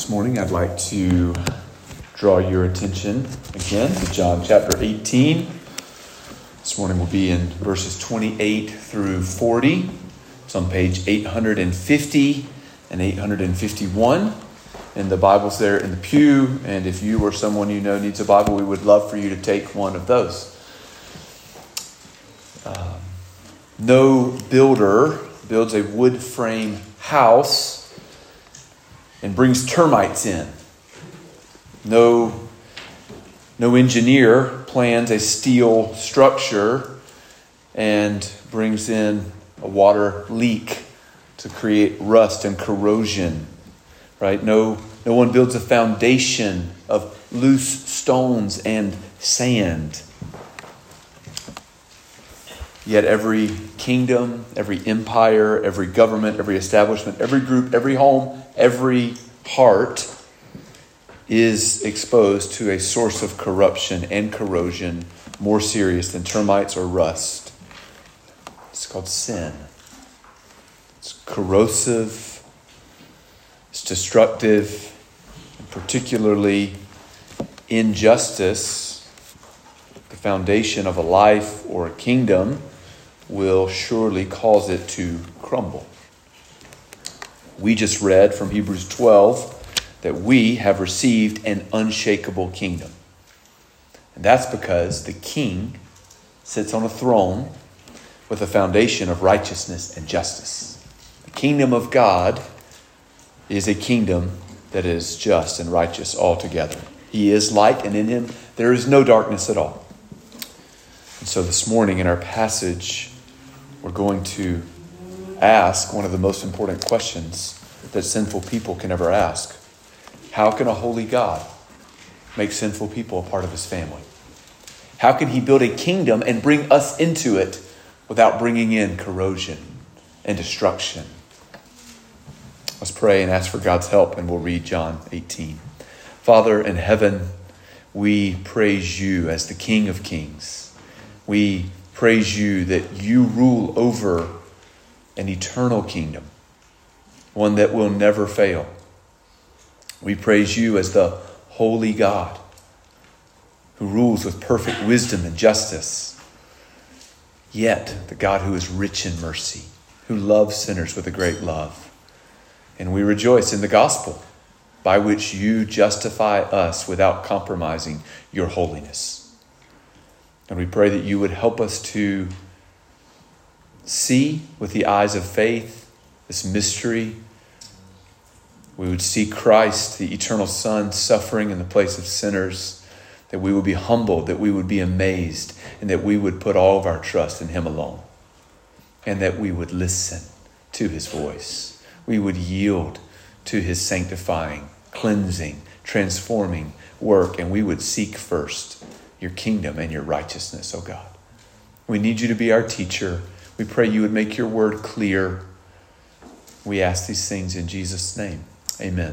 This morning I'd like to draw your attention again to John chapter 18. This morning we'll be in verses 28 through 40. It's on page 850 and 851. And the Bible's there in the pew. And if you or someone you know needs a Bible, we would love for you to take one of those. No builder builds a wood frame house and brings termites in. No engineer plans a steel structure and brings in a water leak to create rust and corrosion. Right? No one builds a foundation of loose stones and sand. Yet every kingdom, every empire, every government, every establishment, every group, every home, every heart is exposed to a source of corruption and corrosion more serious than termites or rust. It's called sin. It's corrosive. It's destructive. And particularly injustice, the foundation of a life or a kingdom, will surely cause it to crumble. We just read from Hebrews 12 that we have received an unshakable kingdom. And that's because the king sits on a throne with a foundation of righteousness and justice. The kingdom of God is a kingdom that is just and righteous altogether. He is light, and in him there is no darkness at all. And so this morning in our passage, we're going to ask one of the most important questions that sinful people can ever ask. How can a holy God make sinful people a part of his family? How can he build a kingdom and bring us into it without bringing in corrosion and destruction? Let's pray and ask for God's help, and we'll read John 18. Father in heaven, we praise you as the King of Kings. We praise you that you rule over an eternal kingdom, one that will never fail. We praise you as the holy God who rules with perfect wisdom and justice, yet the God who is rich in mercy, who loves sinners with a great love. And we rejoice in the gospel by which you justify us without compromising your holiness. And we pray that you would help us to see with the eyes of faith this mystery. We would see Christ, the eternal Son, suffering in the place of sinners, that we would be humbled, that we would be amazed, and that we would put all of our trust in him alone, and that we would listen to his voice. We would yield to his sanctifying, cleansing, transforming work, and we would seek first your kingdom and your righteousness, oh God. We need you to be our teacher. We pray you would make your word clear. We ask these things in Jesus' name. Amen.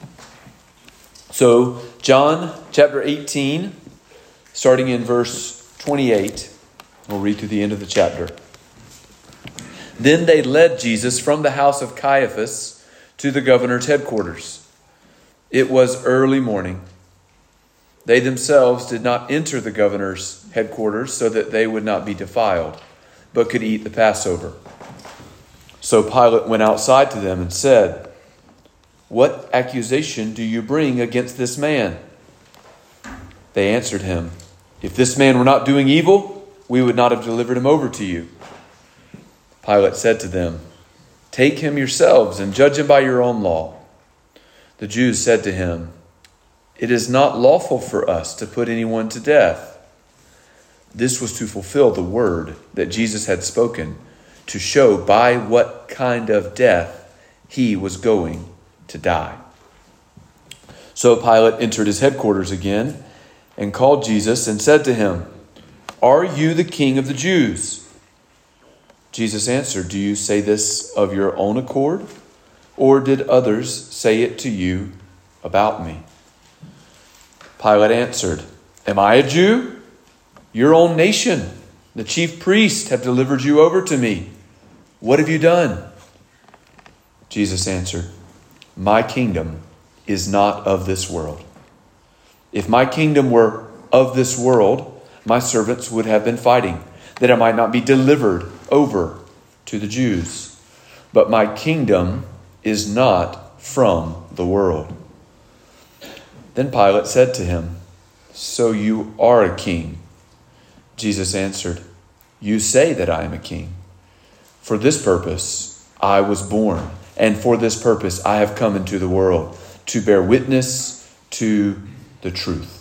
So, John chapter 18, starting in verse 28. We'll read to the end of the chapter. Then they led Jesus from the house of Caiaphas to the governor's headquarters. It was early morning. They themselves did not enter the governor's headquarters so that they would not be defiled, but could eat the Passover. So Pilate went outside to them and said, "What accusation do you bring against this man?" They answered him, "If this man were not doing evil, we would not have delivered him over to you." Pilate said to them, "Take him yourselves and judge him by your own law." The Jews said to him, "It is not lawful for us to put anyone to death." This was to fulfill the word that Jesus had spoken, to show by what kind of death he was going to die. So Pilate entered his headquarters again and called Jesus and said to him, "Are you the king of the Jews?" Jesus answered, "Do you say this of your own accord, or did others say it to you about me?" Pilate answered, "Am I a Jew? Your own nation, the chief priests, have delivered you over to me. What have you done?" Jesus answered, "My kingdom is not of this world. If my kingdom were of this world, my servants would have been fighting, that I might not be delivered over to the Jews. But my kingdom is not from the world." Then Pilate said to him, "So you are a king?" Jesus answered, "You say that I am a king. For this purpose I was born, and for this purpose I have come into the world, to bear witness to the truth.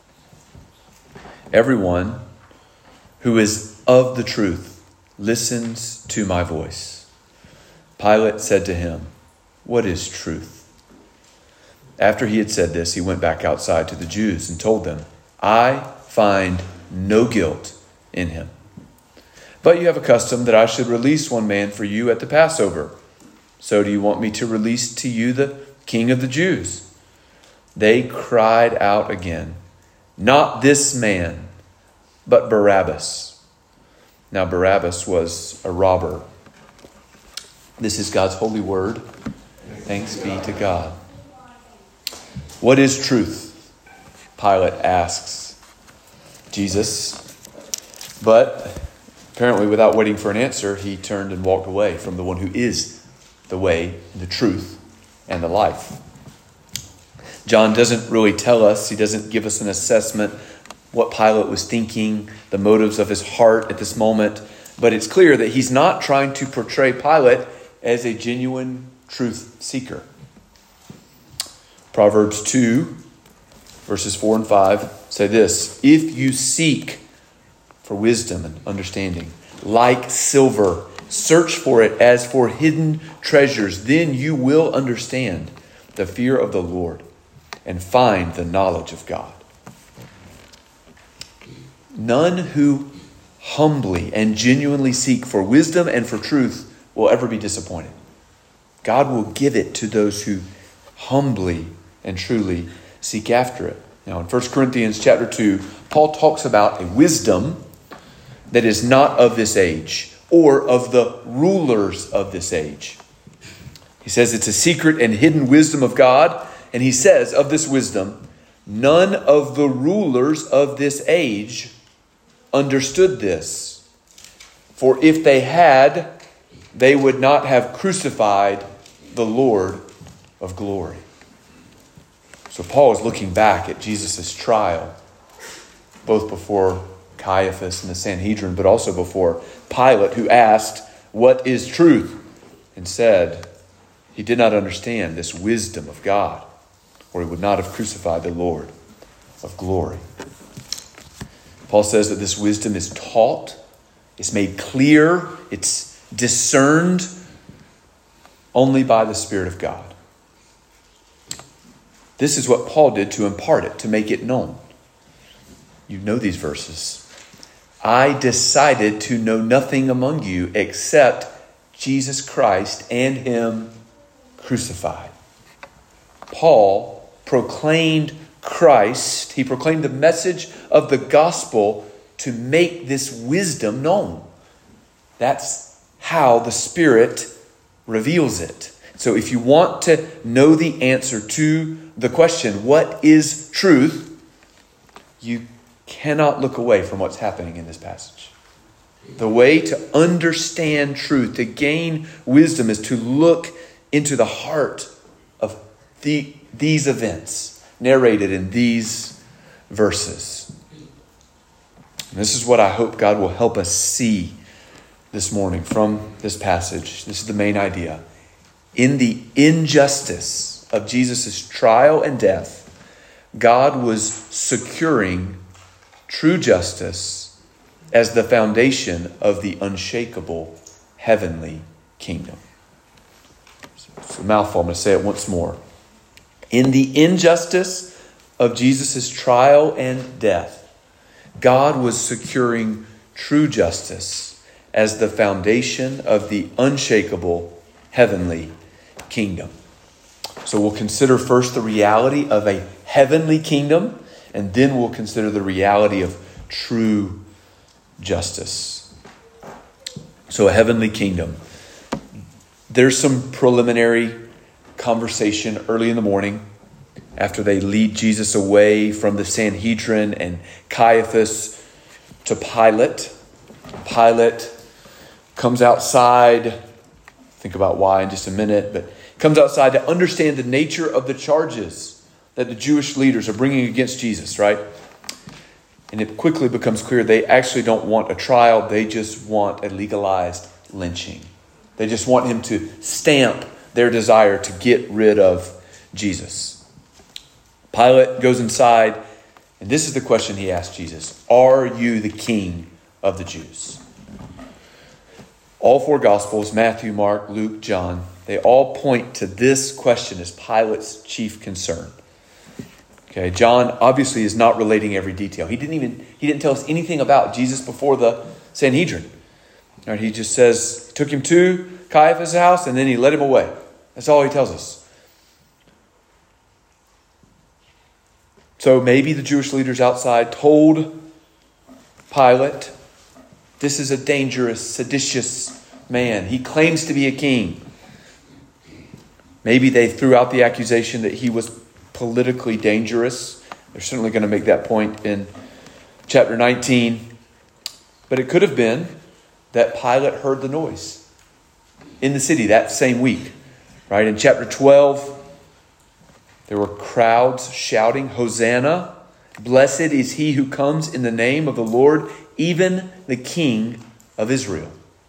Everyone who is of the truth listens to my voice." Pilate said to him, "What is truth?" After he had said this, he went back outside to the Jews and told them, "I find no guilt in him. But you have a custom that I should release one man for you at the Passover. So do you want me to release to you the King of the Jews?" They cried out again, "Not this man, but Barabbas." Now Barabbas was a robber. This is God's holy word. Thanks be to God. "What is truth?" Pilate asks Jesus. But apparently without waiting for an answer, he turned and walked away from the one who is the way, the truth, and the life. John doesn't really tell us, he doesn't give us an assessment what Pilate was thinking, the motives of his heart at this moment. But it's clear that he's not trying to portray Pilate as a genuine truth seeker. Proverbs 2, verses 4 and 5 say this: "If you seek for wisdom and understanding, like silver, search for it as for hidden treasures, then you will understand the fear of the Lord and find the knowledge of God." None who humbly and genuinely seek for wisdom and for truth will ever be disappointed. God will give it to those who humbly and truly seek after it. Now in 1 Corinthians chapter 2, Paul talks about a wisdom that is not of this age or of the rulers of this age. He says it's a secret and hidden wisdom of God. And he says of this wisdom, none of the rulers of this age understood this. For if they had, they would not have crucified the Lord of glory. So Paul is looking back at Jesus' trial, both before Caiaphas and the Sanhedrin, but also before Pilate, who asked, "What is truth?" and said he did not understand this wisdom of God, or he would not have crucified the Lord of glory. Paul says that this wisdom is taught, it's made clear, it's discerned only by the Spirit of God. This is what Paul did to impart it, to make it known. You know these verses. "I decided to know nothing among you except Jesus Christ and Him crucified." Paul proclaimed Christ. He proclaimed the message of the gospel to make this wisdom known. That's how the Spirit reveals it. So if you want to know the answer to the question, what is truth? You cannot look away from what's happening in this passage. The way to understand truth, to gain wisdom, is to look into the heart of these events narrated in these verses. And this is what I hope God will help us see this morning from this passage. This is the main idea. In the injustice of Jesus' trial and death, God was securing true justice as the foundation of the unshakable heavenly kingdom. It's a mouthful. I'm going to say it once more. In the injustice of Jesus' trial and death, God was securing true justice as the foundation of the unshakable heavenly kingdom. So we'll consider first the reality of a heavenly kingdom, and then we'll consider the reality of true justice. So a heavenly kingdom. There's some preliminary conversation early in the morning after they lead Jesus away from the Sanhedrin and Caiaphas to Pilate. Pilate comes outside. Think about why in just a minute, but comes outside to understand the nature of the charges that the Jewish leaders are bringing against Jesus, right? And it quickly becomes clear they actually don't want a trial. They just want a legalized lynching. They just want him to stamp their desire to get rid of Jesus. Pilate goes inside, and this is the question he asks Jesus. Are you the king of the Jews? All four Gospels, Matthew, Mark, Luke, John, they all point to this question as Pilate's chief concern. Okay, John obviously is not relating every detail. He didn't tell us anything about Jesus before the Sanhedrin. Right, he just says, took him to Caiaphas' house and then he led him away. That's all he tells us. So maybe the Jewish leaders outside told Pilate, this is a dangerous, seditious man. He claims to be a king. Maybe they threw out the accusation that he was politically dangerous. They're certainly going to make that point in chapter 19. But it could have been that Pilate heard the noise in the city that same week. Right? In chapter 12, there were crowds shouting, Hosanna, blessed is he who comes in the name of the Lord, even the King of Israel.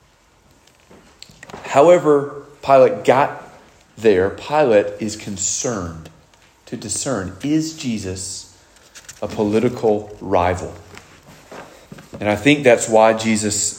However Pilate got there, Pilate is concerned to discern, is Jesus a political rival? And I think that's why Jesus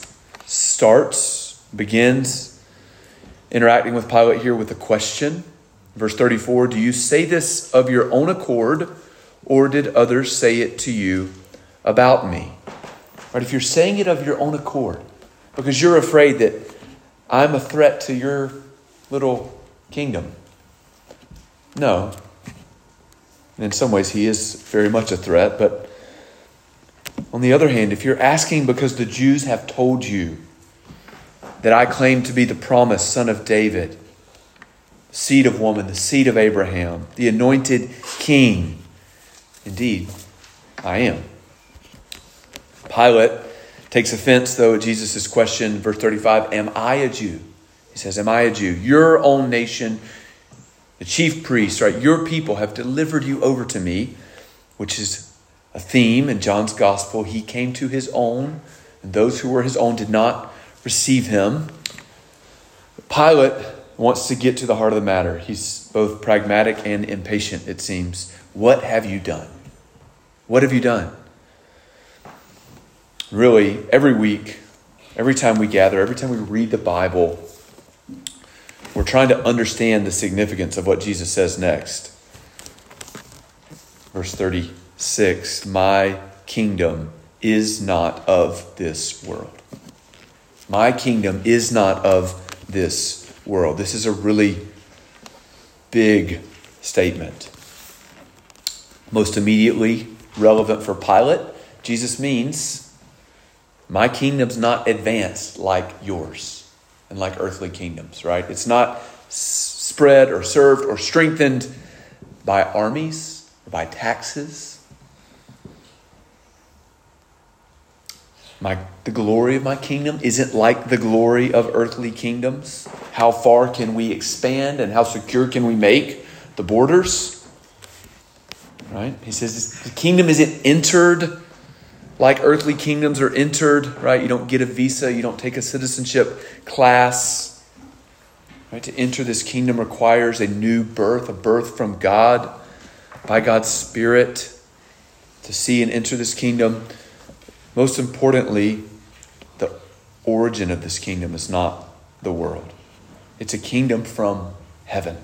begins interacting with Pilate here with a question. Verse 34, do you say this of your own accord, or did others say it to you about me? Right, if you're saying it of your own accord, because you're afraid that I'm a threat to your little kingdom. No. In some ways, he is very much a threat. But on the other hand, if you're asking because the Jews have told you that I claim to be the promised son of David, seed of woman, the seed of Abraham, the anointed king, indeed, I am. Pilate takes offense, though, at Jesus' question, verse 35, am I a Jew? He says, am I a Jew? Your own nation, the chief priests, right? Your people have delivered you over to me, which is a theme in John's gospel. He came to his own, and those who were his own did not receive him. Pilate wants to get to the heart of the matter. He's both pragmatic and impatient, it seems. What have you done? What have you done? Really, every week, every time we gather, every time we read the Bible, we're trying to understand the significance of what Jesus says next. Verse 36, my kingdom is not of this world. My kingdom is not of this world. This is a really big statement. Most immediately relevant for Pilate, Jesus means, my kingdom's not advanced like yours and like earthly kingdoms, right? It's not spread or served or strengthened by armies or by taxes. The glory of my kingdom isn't like the glory of earthly kingdoms. How far can we expand and how secure can we make the borders? Right? He says the kingdom isn't entered like earthly kingdoms are entered, right? You don't get a visa. You don't take a citizenship class. Right? To enter this kingdom requires a new birth, a birth from God, by God's Spirit. To see and enter this kingdom, most importantly, the origin of this kingdom is not the world. It's a kingdom from heaven.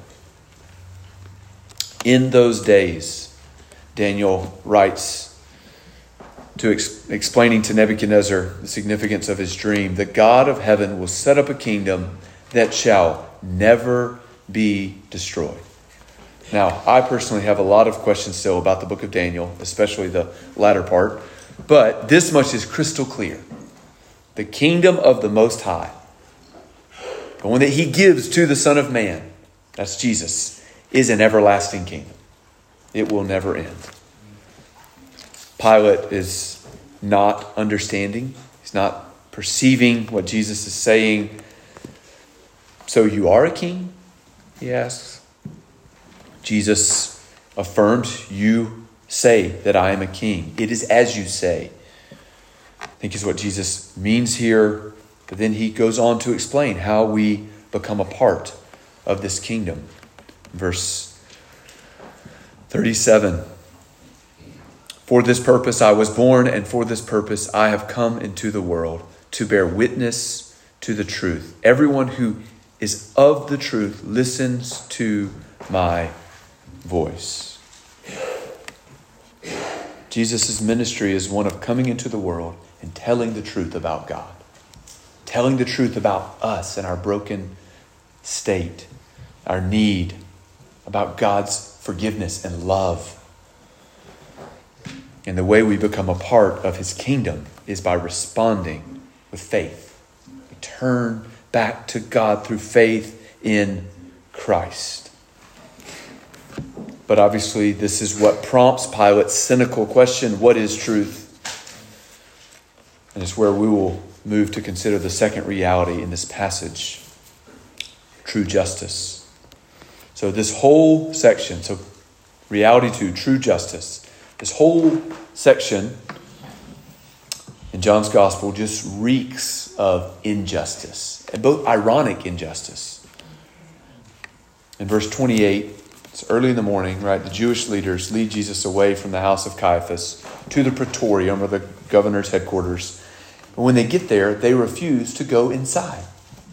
In those days, Daniel writes, explaining to Nebuchadnezzar the significance of his dream, the God of heaven will set up a kingdom that shall never be destroyed. Now, I personally have a lot of questions still about the book of Daniel, especially the latter part, but this much is crystal clear. The kingdom of the Most High, the one that he gives to the Son of Man, that's Jesus, is an everlasting kingdom. It will never end. Pilate is not understanding. He's not perceiving what Jesus is saying. So you are a king? He asks. Jesus affirms, you say that I am a king. It is as you say. I think is what Jesus means here. But then he goes on to explain how we become a part of this kingdom. Verse 37. For this purpose I was born, and for this purpose I have come into the world, to bear witness to the truth. Everyone who is of the truth listens to my voice. Jesus' ministry is one of coming into the world and telling the truth about God. Telling the truth about us and our broken state, our need, about God's forgiveness and love. And the way we become a part of his kingdom is by responding with faith. We turn back to God through faith in Christ. But obviously, this is what prompts Pilate's cynical question, what is truth? And it's where we will move to consider the second reality in this passage, true justice. So this whole section, so reality 2, true justice, this whole section in John's gospel just reeks of injustice, and both ironic injustice. In verse 28, it's early in the morning, right? The Jewish leaders lead Jesus away from the house of Caiaphas to the praetorium, or the governor's headquarters. But when they get there, they refuse to go inside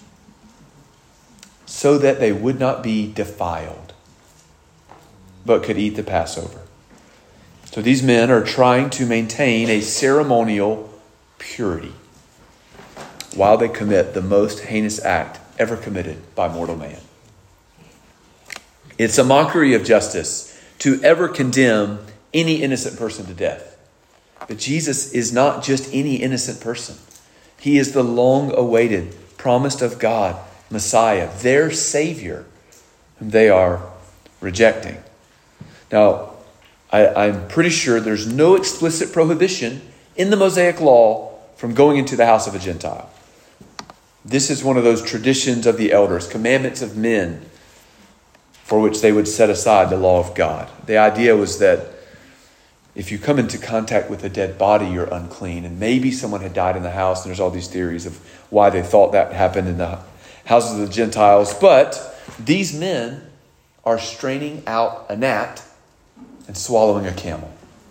so that they would not be defiled, but could eat the Passover. So these men are trying to maintain a ceremonial purity while they commit the most heinous act ever committed by mortal man. It's a mockery of justice to ever condemn any innocent person to death. But Jesus is not just any innocent person. He is the long-awaited, promised of God, Messiah, their Savior, whom they are rejecting. Now, I'm pretty sure there's no explicit prohibition in the Mosaic law from going into the house of a Gentile. This is one of those traditions of the elders, commandments of men, for which they would set aside the law of God. The idea was that if you come into contact with a dead body, you're unclean. And maybe someone had died in the house, and there's all these theories of why they thought that happened in the houses of the Gentiles. But these men are straining out a gnat and swallowing a camel.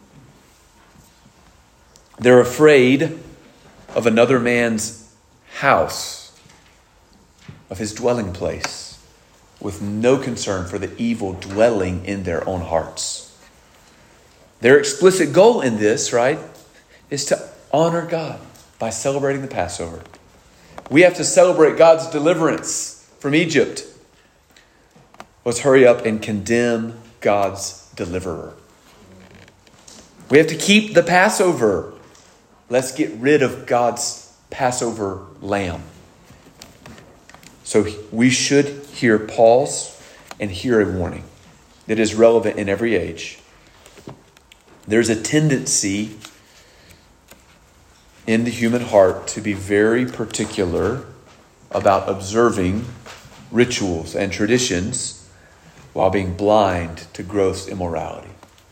They're afraid of another man's house, of his dwelling place, with no concern for the evil dwelling in their own hearts. Their explicit goal in this, right, is to honor God by celebrating the Passover. We have to celebrate God's deliverance from Egypt. Let's hurry up and condemn God's deliverer. We have to keep the Passover. Let's get rid of God's Passover lamb. So we should hear pause and hear a warning that is relevant in every age. There's a tendency in the human heart to be very particular about observing rituals and traditions while being blind to gross immorality.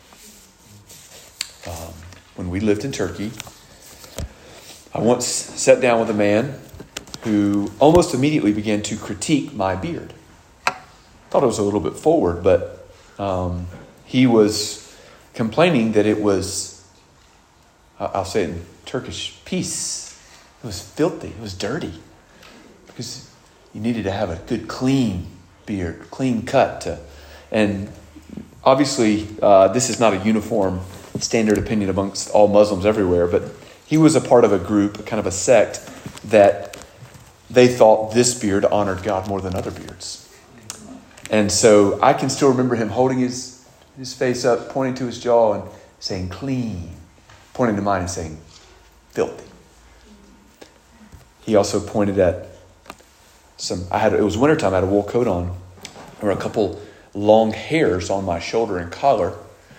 When we lived in Turkey, I once sat down with a man who almost immediately began to critique my beard. Thought it was a little bit forward, but he was complaining that it was, I'll say it in Turkish, pis. It was filthy. It was dirty. Because you needed to have a good clean beard, clean cut. And obviously, this is not a uniform standard opinion amongst all Muslims everywhere, but he was a part of a group, kind of a sect, that they thought this beard honored God more than other beards. And so I can still remember him holding his face up, pointing to his jaw and saying clean, pointing to mine and saying filthy. He also pointed at it was wintertime, I had a wool coat on. There were a couple long hairs on my shoulder and collar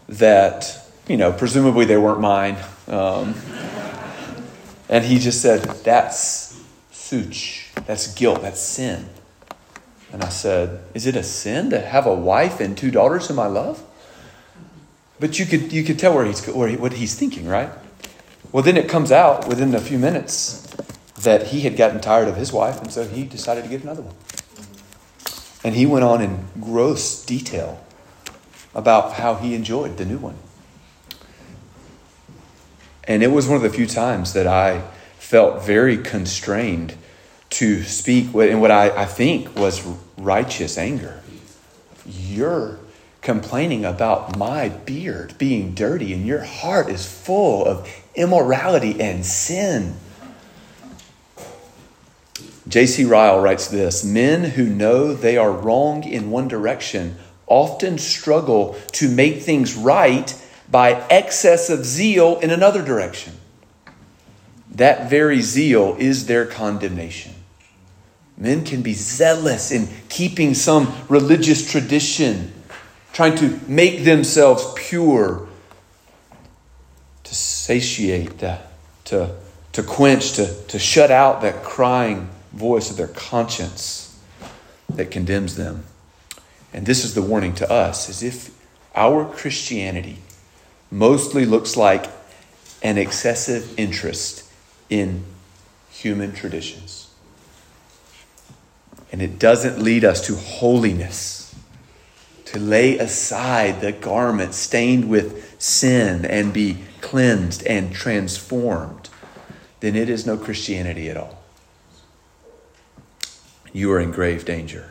that, presumably they weren't mine. And he just said, that's such, that's guilt, that's sin. And I said, is it a sin to have a wife and 2 daughters whom I love? But you could tell what he's thinking, right? Well, then it comes out within a few minutes that he had gotten tired of his wife, and so he decided to get another one. And he went on in gross detail about how he enjoyed the new one. And it was one of the few times that I felt very constrained to speak in what I think was righteous anger. You're complaining about my beard being dirty, and your heart is full of immorality and sin. J.C. Ryle writes this: men who know they are wrong in one direction often struggle to make things right by excess of zeal in another direction. That very zeal is their condemnation. Men can be zealous in keeping some religious tradition, trying to make themselves pure, to satiate, to quench, to shut out that crying voice of their conscience that condemns them. And this is the warning to us, as if our Christianity mostly looks like an excessive interest in human traditions. And it doesn't lead us to holiness, to lay aside the garment stained with sin and be cleansed and transformed. Then it is no Christianity at all. You are in grave danger.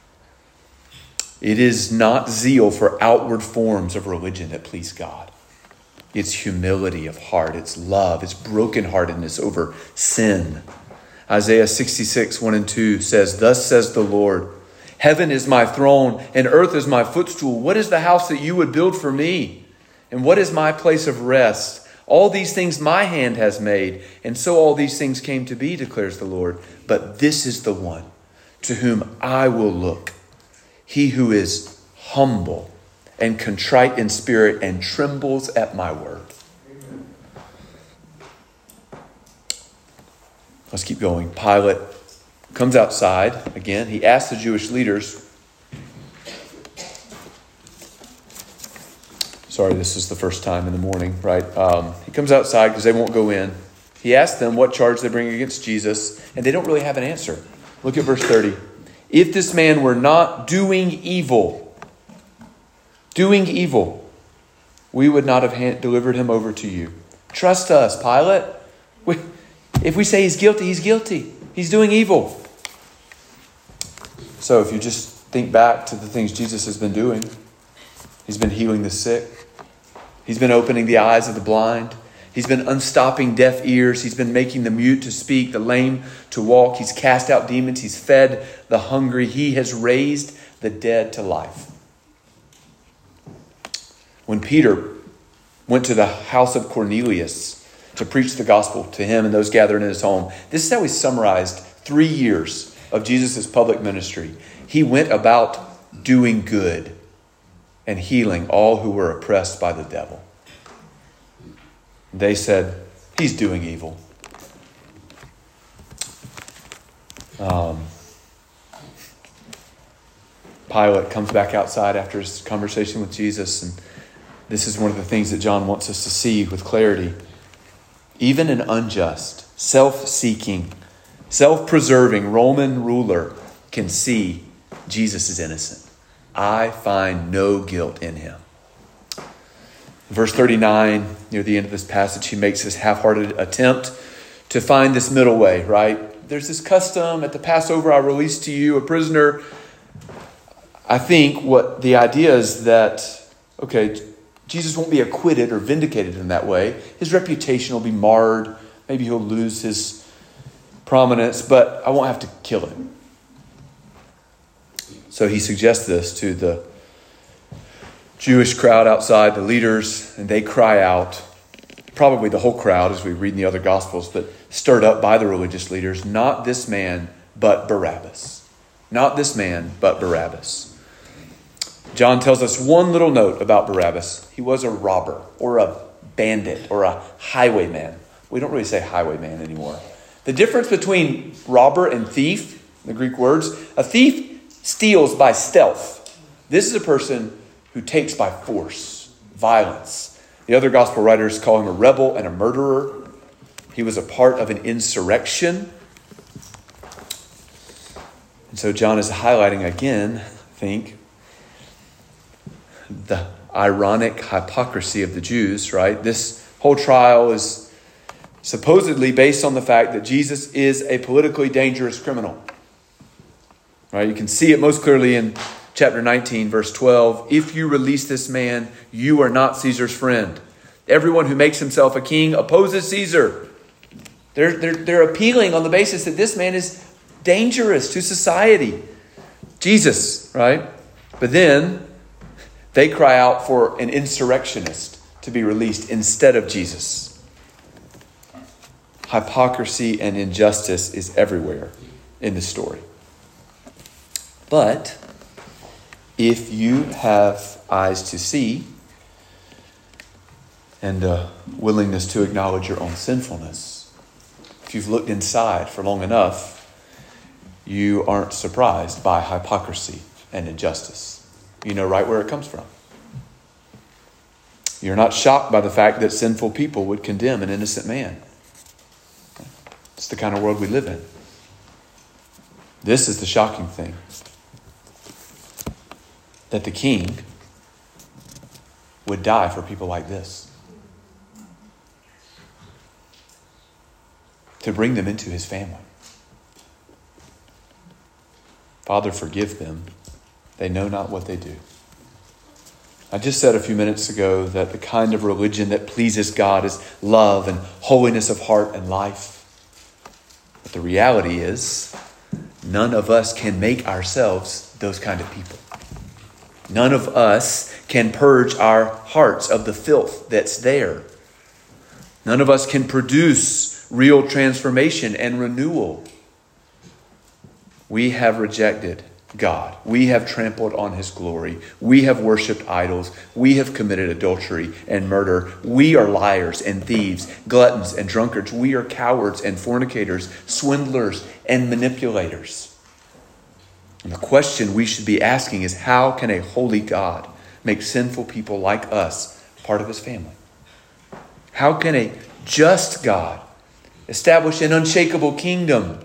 It is not zeal for outward forms of religion that please God. It's humility of heart. It's love. It's brokenheartedness over sin. Isaiah 66, 1 and 2 says, "Thus says the Lord, heaven is my throne and earth is my footstool. What is the house that you would build for me? And what is my place of rest? All these things my hand has made. And so all these things came to be, declares the Lord. But this is the one to whom I will look. He who is humble and contrite in spirit and trembles at my word." Let's keep going. Pilate comes outside again. He asks the Jewish leaders. Sorry, this is the first time in the morning, right? He comes outside because they won't go in. He asks them what charge they bring against Jesus, and they don't really have an answer. Look at verse 30. If this man were not doing evil, we would not have delivered him over to you. Trust us, Pilate. If we say he's guilty, he's guilty. He's doing evil. So if you just think back to the things Jesus has been doing, he's been healing the sick. He's been opening the eyes of the blind. He's been unstopping deaf ears. He's been making the mute to speak, the lame to walk. He's cast out demons. He's fed the hungry. He has raised the dead to life. When Peter went to the house of Cornelius to preach the gospel to him and those gathered in his home, this is how he summarized 3 years of Jesus' public ministry. He went about doing good and healing all who were oppressed by the devil. They said, he's doing evil. Pilate comes back outside after his conversation with Jesus, and this is one of the things that John wants us to see with clarity. Even an unjust, self-seeking, self-preserving Roman ruler can see Jesus is innocent. I find no guilt in him. Verse 39, near the end of this passage, he makes this half-hearted attempt to find this middle way, right? There's this custom at the Passover, I release to you a prisoner. I think what the idea is that, okay, Jesus won't be acquitted or vindicated in that way. His reputation will be marred. Maybe he'll lose his prominence, but I won't have to kill him. So he suggests this to the Jewish crowd outside, the leaders, and they cry out, probably the whole crowd as we read in the other Gospels, but stirred up by the religious leaders, not this man, but Barabbas. Not this man, but Barabbas. John tells us one little note about Barabbas. He was a robber or a bandit or a highwayman. We don't really say highwayman anymore. The difference between robber and thief, the Greek words, a thief steals by stealth. This is a person who takes by force, violence. The other gospel writers call him a rebel and a murderer. He was a part of an insurrection. And so John is highlighting again, I think, the ironic hypocrisy of the Jews, right? This whole trial is supposedly based on the fact that Jesus is a politically dangerous criminal. Right? You can see it most clearly in chapter 19, verse 12. If you release this man, you are not Caesar's friend. Everyone who makes himself a king opposes Caesar. They're appealing on the basis that this man is dangerous to society. Jesus, right? But then they cry out for an insurrectionist to be released instead of Jesus. Hypocrisy and injustice is everywhere in the story. But if you have eyes to see and a willingness to acknowledge your own sinfulness, if you've looked inside for long enough, you aren't surprised by hypocrisy and injustice. You know right where it comes from. You're not shocked by the fact that sinful people would condemn an innocent man. It's the kind of world we live in. This is the shocking thing. That the king would die for people like this. To bring them into his family. Father, forgive them. They know not what they do. I just said a few minutes ago that the kind of religion that pleases God is love and holiness of heart and life. But the reality is, none of us can make ourselves those kind of people. None of us can purge our hearts of the filth that's there. None of us can produce real transformation and renewal. We have rejected God. We have trampled on his glory. We have worshipped idols. We have committed adultery and murder. We are liars and thieves, gluttons and drunkards. We are cowards and fornicators, swindlers and manipulators. And the question we should be asking is, how can a holy God make sinful people like us part of his family? How can a just God establish an unshakable kingdom?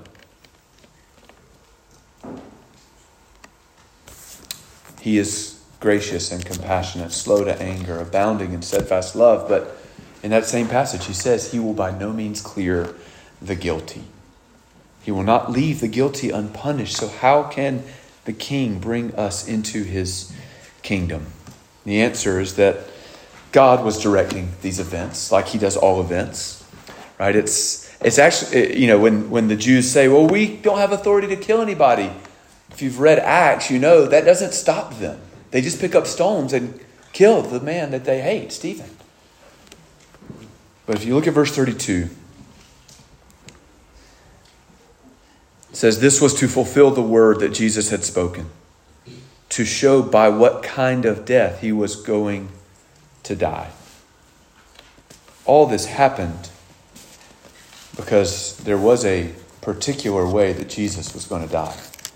He is gracious and compassionate, slow to anger, abounding in steadfast love. But in that same passage, he says he will by no means clear the guilty. He will not leave the guilty unpunished. So how can the king bring us into his kingdom? The answer is that God was directing these events, like he does all events. Right? It's actually, when the Jews say, well, we don't have authority to kill anybody. If you've read Acts, you know that doesn't stop them. They just pick up stones and kill the man that they hate, Stephen. But if you look at verse 32, it says, this was to fulfill the word that Jesus had spoken, to show by what kind of death he was going to die. All this happened because there was a particular way that Jesus was going to die.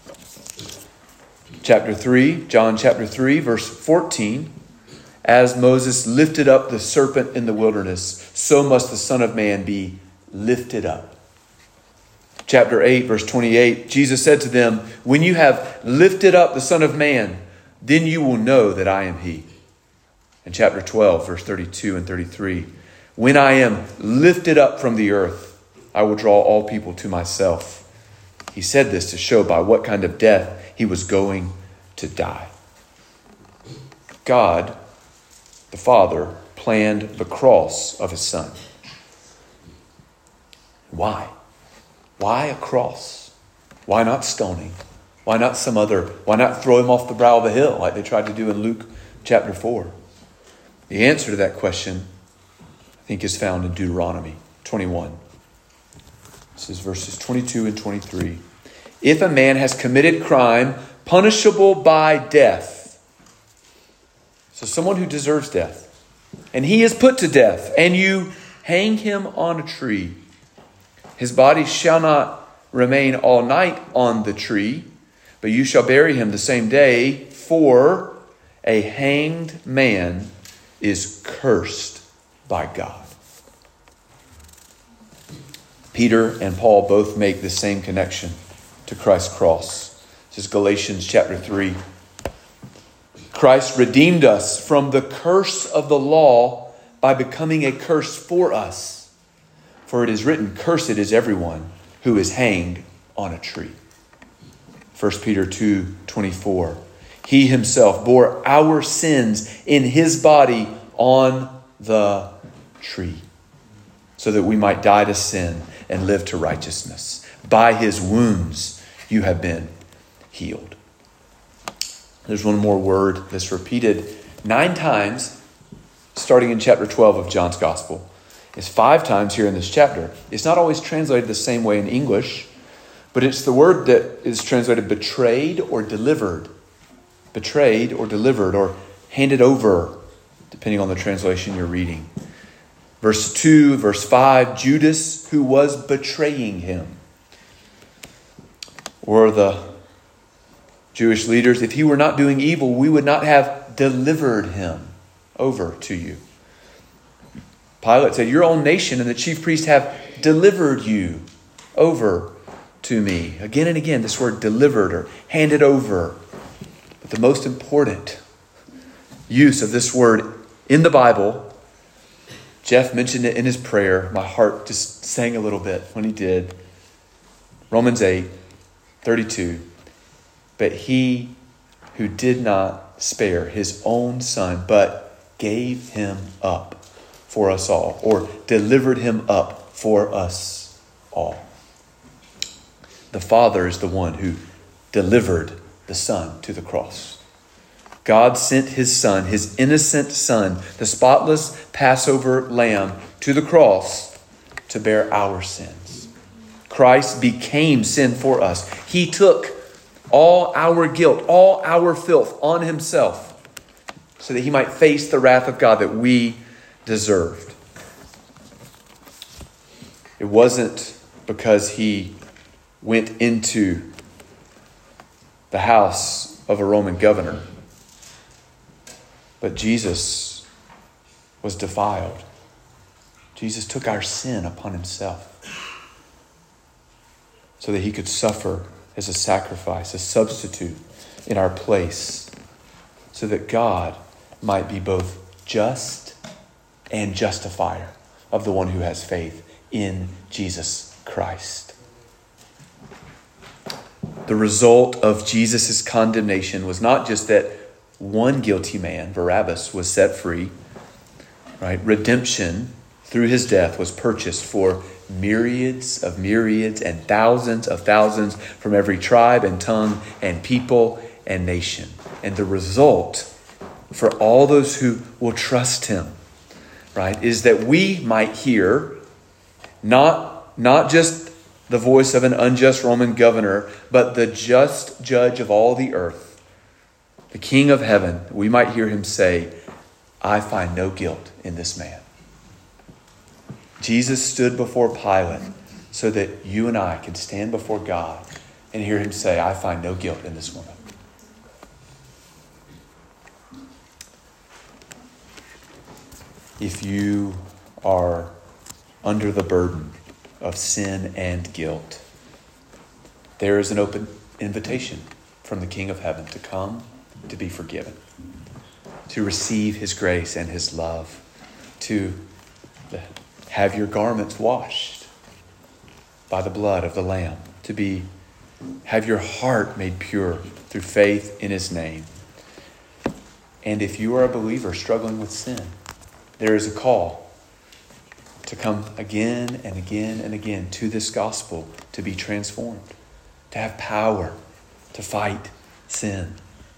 John chapter 3, verse 14. As Moses lifted up the serpent in the wilderness, so must the Son of Man be lifted up. Chapter 8, verse 28. Jesus said to them, when you have lifted up the Son of Man, then you will know that I am he. And chapter 12, verse 32 and 33. When I am lifted up from the earth, I will draw all people to myself. He said this to show by what kind of death he was going to die. God, the Father, planned the cross of his Son. Why? Why a cross? Why not stoning? Why not why not throw him off the brow of a hill like they tried to do in Luke chapter 4? The answer to that question, I think, is found in Deuteronomy 21. This is verses 22 and 23. If a man has committed crime punishable by death, So someone who deserves death, and he is put to death, and you hang him on a tree. His body shall not remain all night on the tree, but you shall bury him the same day, for a hanged man is cursed by God. Peter and Paul both make the same connection to Christ's cross. This is Galatians chapter 3. Christ redeemed us from the curse of the law by becoming a curse for us. For it is written, "Cursed is everyone who is hanged on a tree." 1 Peter 2:24. He himself bore our sins in his body on the tree, so that we might die to sin and live to righteousness. By his wounds you have been healed. There's one more word that's repeated 9 times, starting in chapter 12 of John's Gospel. It's 5 times here in this chapter. It's not always translated the same way in English, but it's the word that is translated betrayed or delivered. Betrayed or delivered or handed over, depending on the translation you're reading. Verse 2, verse 5, Judas, who was betraying him. Or the Jewish leaders, if he were not doing evil, we would not have delivered him over to you. Pilate said, your own nation and the chief priests have delivered you over to me. Again and again, this word delivered or handed over. But the most important use of this word in the Bible, Jeff mentioned it in his prayer. My heart just sang a little bit when he did. Romans 8:32. But he who did not spare his own son, but gave him up for us all, or delivered him up for us all. The Father is the one who delivered the Son to the cross. God sent his Son, his innocent Son, the spotless Passover lamb, to the cross to bear our sins. Christ became sin for us. He took all our guilt, all our filth on himself so that he might face the wrath of God that we deserved. It wasn't because he went into the house of a Roman governor, but Jesus was defiled. Jesus took our sin upon himself so that he could suffer as a sacrifice, a substitute in our place, so that God might be both just and justifier of the one who has faith in Jesus Christ. The result of Jesus' condemnation was not just that one guilty man, Barabbas, was set free, right? Redemption through his death was purchased for myriads and thousands of thousands from every tribe and tongue and people and nation. And the result for all those who will trust him, right, is that we might hear not just the voice of an unjust Roman governor, but the just judge of all the earth, the King of heaven. We might hear him say, I find no guilt in this man. Jesus stood before Pilate so that you and I can stand before God and hear him say, I find no guilt in this woman. If you are under the burden of sin and guilt, there is an open invitation from the King of heaven to come, to be forgiven, to receive his grace and his love, to have your garments washed by the blood of the Lamb, to have your heart made pure through faith in his name. And if you are a believer struggling with sin, there is a call to come again and again and again to this gospel, to be transformed, to have power to fight sin.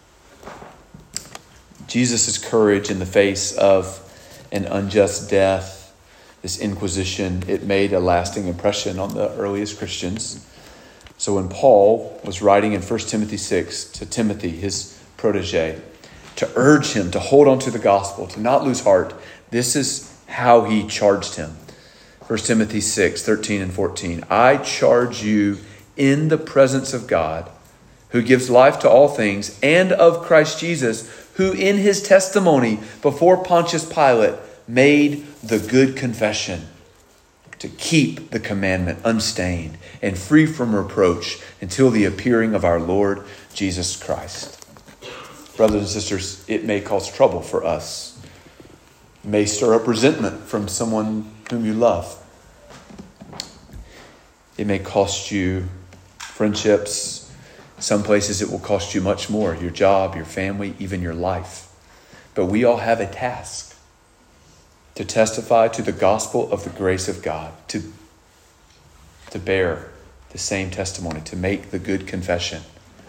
Jesus' courage in the face of an unjust death, this Inquisition, it made a lasting impression on the earliest Christians. So when Paul was writing in 1 Timothy 6 to Timothy, his protege, to urge him to hold on to the gospel, to not lose heart. This is how he charged him. 1 Timothy 6, 13 and 14. I charge you in the presence of God, who gives life to all things, and of Christ Jesus, who in his testimony before Pontius Pilate made the good confession, to keep the commandment unstained and free from reproach until the appearing of our Lord Jesus Christ. Brothers and sisters, it may cause trouble for us. It may stir up resentment from someone whom you love. It may cost you friendships. Some places it will cost you much more, your job, your family, even your life. But we all have a task to testify to the gospel of the grace of God, to bear the same testimony, to make the good confession.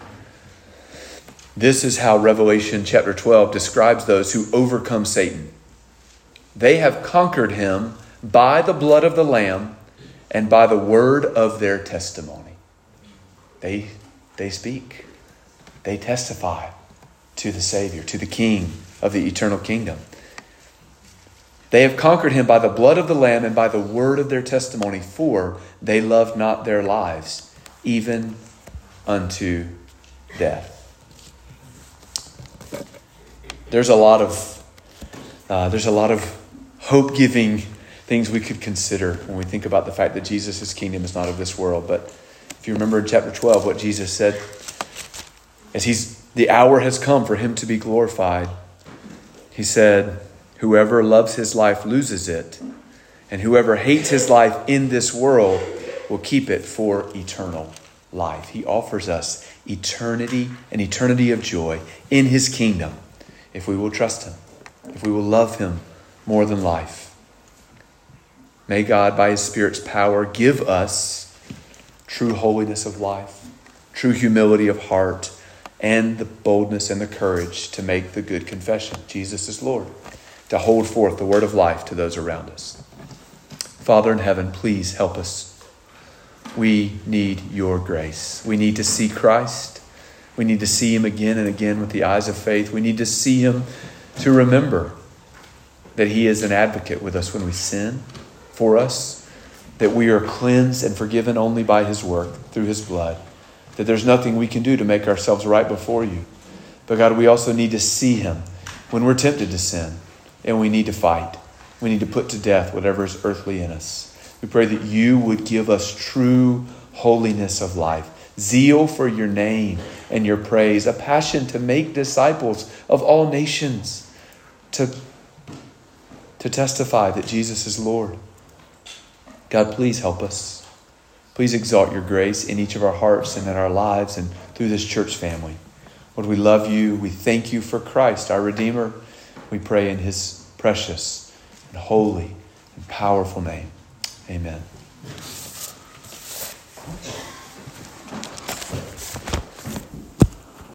This is how Revelation chapter 12 describes those who overcome Satan. They have conquered him by the blood of the Lamb and by the word of their testimony. They speak. They testify to the Savior, to the King of the eternal kingdom. They have conquered him by the blood of the Lamb and by the word of their testimony, for they loved not their lives, even unto death. There's a lot of hope-giving things we could consider when we think about the fact that Jesus' kingdom is not of this world. But if you remember in chapter 12 what Jesus said, as the hour has come for him to be glorified, he said, whoever loves his life loses it, and whoever hates his life in this world will keep it for eternal life. He offers us eternity, an eternity of joy in his kingdom, if we will trust him, if we will love him more than life. May God, by his Spirit's power, give us true holiness of life, true humility of heart, and the boldness and the courage to make the good confession. Jesus is Lord. To hold forth the word of life to those around us. Father in heaven, please help us. We need your grace. We need to see Christ. We need to see him again and again with the eyes of faith. We need to see him to remember that he is an advocate with us when we sin for us, that we are cleansed and forgiven only by his work through his blood, that there's nothing we can do to make ourselves right before you. But God, we also need to see him when we're tempted to sin. And we need to fight. We need to put to death whatever is earthly in us. We pray that you would give us true holiness of life, zeal for your name and your praise, a passion to make disciples of all nations, to testify that Jesus is Lord. God, please help us. Please exalt your grace in each of our hearts and in our lives and through this church family. Lord, we love you. We thank you for Christ, our Redeemer. We pray in his precious and holy and powerful name. Amen.